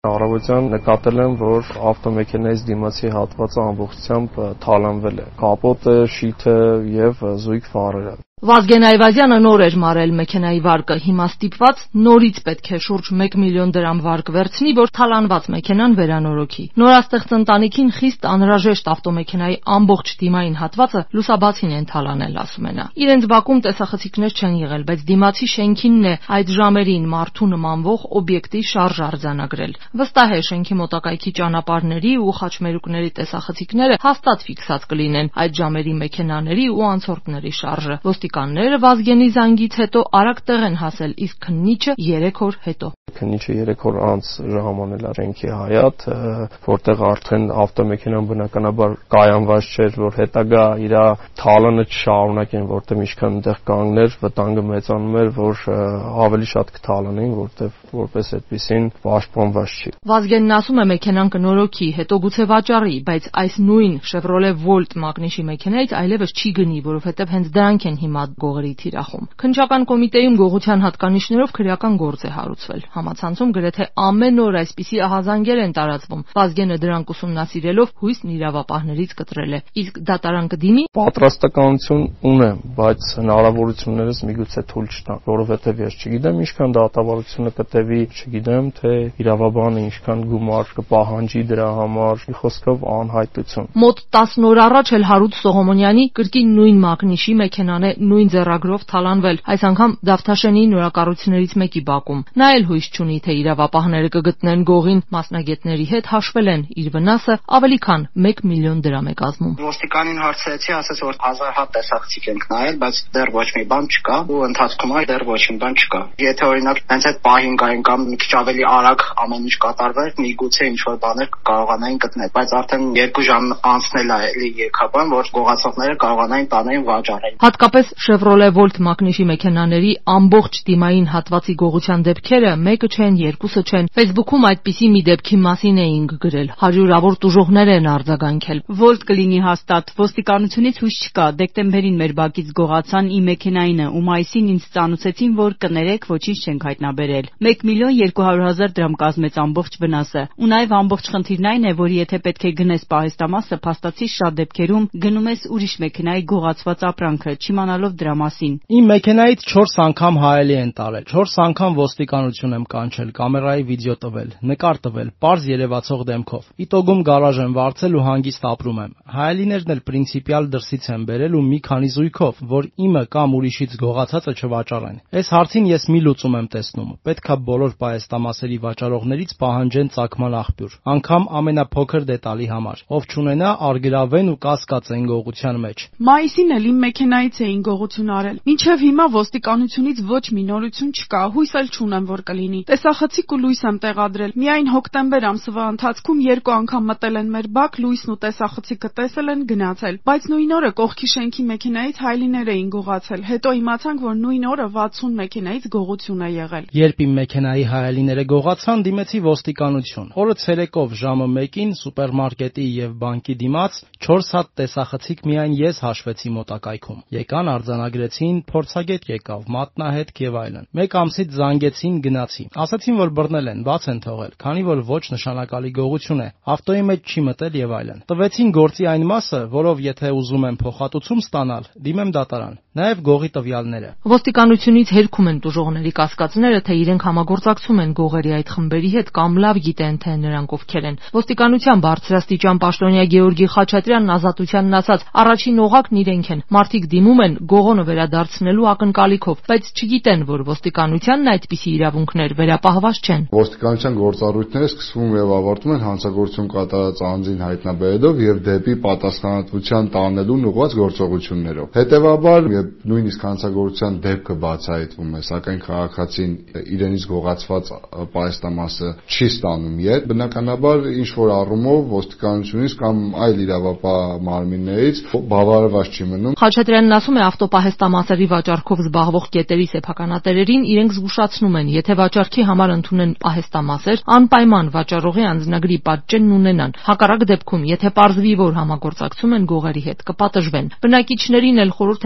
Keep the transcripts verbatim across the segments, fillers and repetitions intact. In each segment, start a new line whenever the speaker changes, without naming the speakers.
Առավոտյան նկատել եմ, որ ավտոմեքենայից դիմացի հատվածը ամբողջությամբ թալանվել է, կապոտը, շիթը եւ զույգ ֆարերը։
Վազգեն Այվազյանը նոր էր մարել մեքենայի վարկը, հիմա ստիպված նորից պետք է շուրջ մեկ միլիոն դրամ վարկ վերցնի, որ թալանված մեքենան վերանորոգի։ Նորաստեղծ ընտանիքին խիստ անհրաժեշտ ավտոմեքենայի ամբողջ դիմային հատվածը լուսաբացին են թալանել, ասում են նա։ Իրենց բակում տեսախցիկներ չեն եղել, բայց դիմացի շենքինն է այդ ժամերին մարդու նմանվող օբյեկտի շարժ արձանագրել։ Վստահ է, շենքի մոտակայքի ճանապարհների ու խաչմերուկների տեսախցիկները հաստատ ֆիքսած կլինեն այդ ժամերի մեքենաների ու անցորդների շարժը։ Ոստիկանները Վազգենի զանգից հետո արագ տեղ են հասել, իսկ քննիչը երեք օր հետո։
Քննիչը երեք օր անց ժամանել է շենքի հայաթ, որտեղ արդեն ավտոմեքենան բնականաբար կայանված չէր, որ հետագա իր թալանը չշարունակեն, որտեղ ինչքան այնտեղ կանգներ, վտանգը մեծանում էր, որ ավելի շատ կթալանեին, որտեղ որպես այդպեսին պաշտպանված չի։
Վազգենն ասում է, մեքենան կնորոգի, հետո գուցե վաճառի, բայց այս նույն Chevrolet Volt մագնիշի մեքենայից այլևս չի գնի, որովհետև հենց դրանք են հիմա գողերի թիրախում։ Քննչական կոմիտեում գողության հատկանիշներով քրեական գործ է հարուցվել։ Համացանցում գրեթե ամեն օր այսպիսի ահազանգեր են տարածվում։ Վազգենը դրանք ուսումնասիրելով հույսն իրավապահներից կտրել է։ Իսկ դատարան կդիմի։
Պատրաստականություն ունեմ, բայց հնարավորություններս միգուցե թույլ չտան, որովհետև ես չգիտեմ ինչքան դատավարությունը կտևի, չգիտեմ թե իրավաբանը ինչքան գումար կպահանջի դրա համար, խոսքով անհայտություն։
Մոտ տասն օր առաջ էլ Հարութ Սողոմոնյանի կրկին նույն մագնիշի մեքենան է նույն ձեռագրով թալանվել, այս անգամ Դավթաշենի նորակառույցներից մեկի բակում։ Նա էլ հույս չունի, թե իրավապահները կգտնեն գողին, մասնագետների հետ հաշվել են, իր վնասը ավելի քան մեկ միլիոն դրամ է կազմում։
Ոստիկանին հարցրեցի, ասաց, որ հազար հատ տեսախցիկ ենք նայել, բայց դեռ ոչ մի բան չկա, ու ընթացքում այլ դեռ ոչ մի բան չկա։ Եթե օրինակ հենց այդ պահին գային կամ մի քիչ ավելի արագ ամեն ինչ կատարվեր, միգուցե ինչ-որ բաներ կարողանային գտնել, բայց արդեն երկու ժամ անցնել է էլի եկաբան, որ գողացողները կարողանային տանեն վաճառել։
Հատկապես Chevrolet Volt մագնիշի մեքենաների ամբողջ դիմային հատվածի գողության դեպքերը մեկը չեն, երկուսը չեն։ Facebook-ում այդպիսի մի դեպքի մասին էինք գրել։ Հարյուրավոր տուժողներ են արձագանքել։
Volt կլինի հաստատ, ոստիկանությունից հույս չկա։ Դեկտեմբերին մեր բակից գողացան իմ մեքենայինը ու մայիսին ինձ ծանուցեցին, որ կներեք, ոչինչ չենք հայտնաբերել։ մեկ միլիոն երկու հարյուր հազար դրամ կազմեց ամբողջ վնասը։ Ու նաև ամբողջ խնդիրն այն է, որ եթե պետք է գնես պահեստամասը, փաստացի շատ դեպքերում գնում ես ուրիշ մեքենայի գողացված ապրանքը, չիմանալով դրա մասին։
Իմ մեքենայից չորս անգամ հայելի են տարել, չորս անգամ ոստիկանություն եմ կանչել, կամերայի վիդեո տվել, նկար տվել, պարզ երևացող դեմքով։ Իտոգում գարաժ եմ վարձել ու հանգիստ ապրում եմ։ Հայելիներն էլ պրինցիպիալ դրսից են բերել ու մի քանի զույգով, որ իմը կամ ուրիշից գողացածը չվաճառեն։ Այս հարցին ես մի լուծում եմ տեսնում։ Պետքա բոլոր պահեստամասերի վաճառողներից պահանջեն ծագման աղբյուր, անգամ ամենափոքր դետալի համար։ Ով չունենա, արգրավեն ու կասկածեն գողության մեջ։
Մայիսին էլ իմ մեքենայից էին գողություն արել։ Մինչև հիմա ոստիկանությունից ոչ մի նորություն չկա, հույս էլ չունեմ, որ կլինի։ Տեսախցիկ ու լույս եմ տեղադրել։ Միայն հոկտեմբեր ամսվա ընթացքում երկու անգամ մտել են մեր բակ, լույսն ու տեսախցիկը տեսել են, գնացել։ Բայց նույն օրը կողքի շենքի մեքենայից հայելիներ էին գողացել։ Հետո իմացանք, որ նույն օրը վաթսուն մեքենայից գողություն է եղել։
Երբ իմ մեքենայի հայելիները գողացան, դիմեցի ոստիկանություն։ Օրը ցերեկով ժամը մեկին սուպերմարկետի եւ բանկի դիմաց չորս հատ տեսախցիկ միայն ես հաշվեցի մոտակայքում։ Եկան, արձանագրեցին, փորձագետ եկավ, մատնահետք եւ այլն։ Մեկ ամսից զանգեցին, գնացի։ Ասացին, որ բռնել են, բաց են թողել, քանի որ ոչ նշանակալի գողություն է, ավտոյի մեջ չի մտել եւ այլն։ Տվեցին գործի այն մասը, որով եթե ուզում եմ փոխհատուցում ստանալ, դիմեմ դատարան։ Նաեւ գողի տվյալները։
Ոստիկանությունից հերքում են տուժողների կասկածները, թե իրենք համագործակցում են գողերի այդ խմբերի հետ կամ լավ գիտեն, թե նրանք ովքեր են։ Ոստիկանության բարձրաստիճան պաշտոնյա Գեորգի Խաչատրյանն ազատությանն ասաց, առաջին օղակն իրենք են։ Մարդիկ դիմում են գողոնը վերադարձնելու ակնկալիքով, բայց չգիտեն, որ ոստիկանությանն այդպիսի իրավունքներ վերապահված չեն։
Ոստիկանության գործառույթները սկսվում եւ ավարտվում են հանցագործություն կատարած անձին հայտնաբերելով եւ դեպի պատասխանատվության տանելուն ուղղված գործողություններով։ Հետևաբար, երբ նույնիսկ հանցագործության դեպքը բացահայտվում է, սակայն քաղաքացին իրենից գողացված պահեստամասը չի ստանում յետ, բնականաբար ինչ որ առումով ոստիկանությունից կամ այլ իրավապահ մարմիններից բավարարված չի մնում։
Խաչատրյանն ասում է, ավտոպահեստամասերի վաճառքով զբաղվող կետերի սեփականատերերին իրենք զգուշացնում են, եթե վաճառքի համար ընդունեն պահեստամասեր, անպայման վաճառողի անձնագրի պատճենն ունենան։ Հակառակ դեպքում, եթե պարզվի, որ համագործակցում են գողերի հետ, կպատժվեն։ Բնակիչներին էլ խորհուրդ են տալիս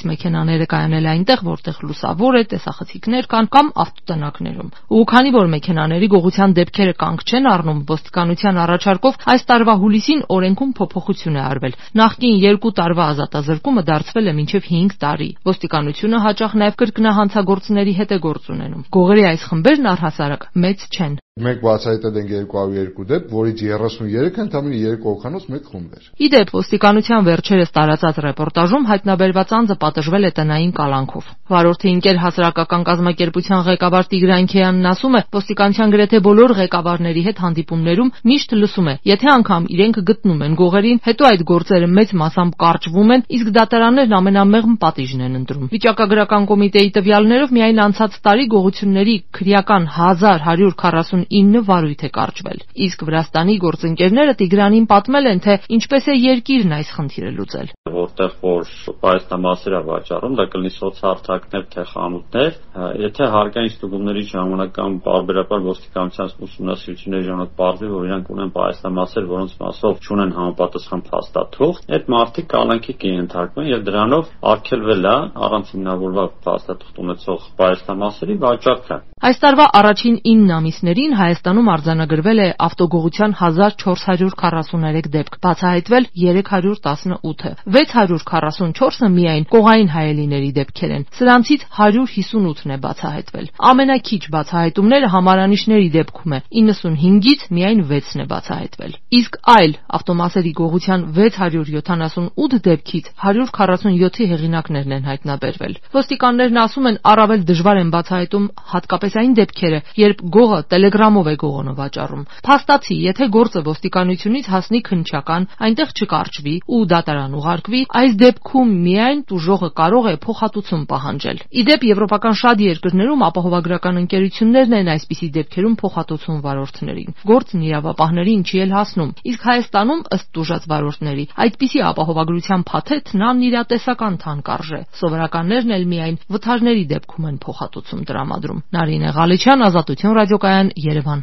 մեքենաները կայանել այնտեղ, որտեղ լուսավոր է, տեսախցիկներ կան կամ ավտոտնակներում։ Ու քանի որ մեքենաների գողության դեպքերը կանգ չեն առնում, ոստիկանության առաջարկով այս տարվա հուլիսին օրենքում փոփոխություն է արվել։ Նախկին երկու տարվա ազատազրկումը դարձվել է մինչև հինգ տարի։ Ոստիկանությունը հաճախ նաև կրկնահանցագործների հետ է գործ ունենում։ Գողերի այս խմբերն առհասարակ մեծ չեն։
Մենք բացահայտել ենք երկու հարյուր երկու դեպք, որից երեսուններեքը ընդամենը երկու հոգանոց մեկ խումբ էր։
Ի դեպ, ոստիկանության վերջերս տարածած ռեպորտաժում հայտնաբերված անձը պատժվել է տնային կալանքով։ Վարորդի ընկեր հասարակական կազմակերպության ղեկավար Տիգրան Քեյանն ասում է, ոստիկանության գրեթե բոլոր ղեկավարների հետ հանդիպումներում միշտ լսում է, եթե անգամ իրենք գտնում են գողերին, հետո այդ գործերը մեծ մասամբ կարճվում են, իսկ դատարաններն ամենամեղմ պատիժն են ընտրում։ Վիճակագրական կոմիտեի տվյալներով միայն անցած տարի գողությունների քրեական հազար հարյուր քառասունինը վարույթ է կարճվել։ Իսկ Վրաստանի գործընկերները Տիգրանին պատմել են, թե ինչպես է երկիրն այս խնդիրը լուծել։
Որտեղ որ պայծնամասեր է վաճառում, դա կլինի սոցհարթակներ, թե խանութներ, եթե հարկային ստուգումների ժամանակ կամ բարբերաբար ոստիկանության ուսումնասիրությունների ժամանակ պարզվի, որ իրանք ունեն պայծնամասեր, որոնց մասով չունեն համապատասխան փաստաթուղթ, այդ մարդիկ կալանքի կենթարկվեն եւ դրանով արգելվել է առանց հիմնավորված փաստաթուղթ ունեցող պայծնամասերի վաճառքը։
Այս տարվա առաջին ինը ամիսներին Հայաստանում արձանագրվել է ավտոգողության հազար չորս հարյուր քառասուներեք դեպք, բացահայտվել երեք հարյուր տասնութը, վեց հարյուր քառասունչորսը միայն կողային հայելիների դեպքեր են, սրանցից հարյուր հիսունութն է բացահայտվել։ Ամենաքիչ բացահայտումները համարանիշների դեպքում է, իննսունհինգից միայն վեցն է բացահայտվել։ Իսկ այլ ավտոմասերի գողության վեց հարյուր յոթանասունութ դեպքից հարյուր քառասունյոթի հեղինակներն են հայտնաբերվել։ Ոստիկաններն ասում են, առավել դժվար են բացահայտում հատկապես այն դեպքերը, երբ գողը տելեգրամով է գողոնը վաճառում։ Փաստացի, եթե գործը ոստիկանությունից հասնի քննչական, այնտեղ չկարճվի ու դատարան ուղարկվի, այս դեպքում միայն տուժողը կարող է փոխհատուցում պահանջել։ Ի դեպ, եվրոպական շատ երկրներում ապահովագրական ընկերություններն են այսպիսի դեպքերում փոխհատուցում վարորդներին։ Գործն իրավապահներին չի էլ հասնում, իսկ Հայաստանում, ըստ տուժած վարորդների, այդպիսի ապահովագրության փաթեթն անիրատեսական թանկ արժե։ Սովորականներն էլ միայն վթարների դեպքում են փոխհատուցում տրամադրում։ Նարինե Ղալիչյան, Ազատություն ռադիոկայան, Երևան։